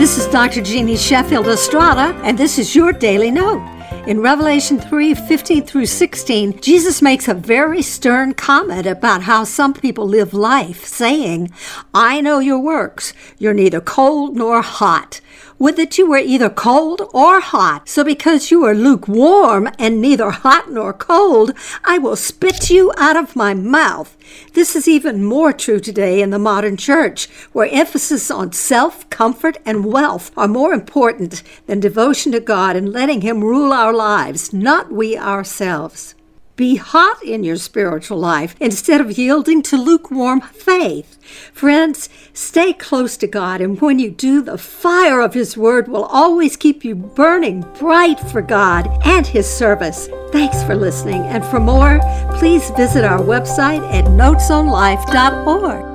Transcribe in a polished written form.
This is Dr. Jeannie Sheffield Estrada, and this is your Daily Note. In Revelation 3:15-16, Jesus makes a very stern comment about how some people live life, saying, I know your works. You're neither cold nor hot. Would that you were either cold or hot. So because you are lukewarm and neither hot nor cold, I will spit you out of my mouth. This is even more true today in the modern church, where emphasis on self, comfort, and wealth are more important than devotion to God and letting Him rule our lives, not we ourselves. Be hot in your spiritual life instead of yielding to lukewarm faith. Friends, stay close to God, and when you do, the fire of His Word will always keep you burning bright for God and His service. Thanks for listening, and for more, please visit our website at notesonlife.org.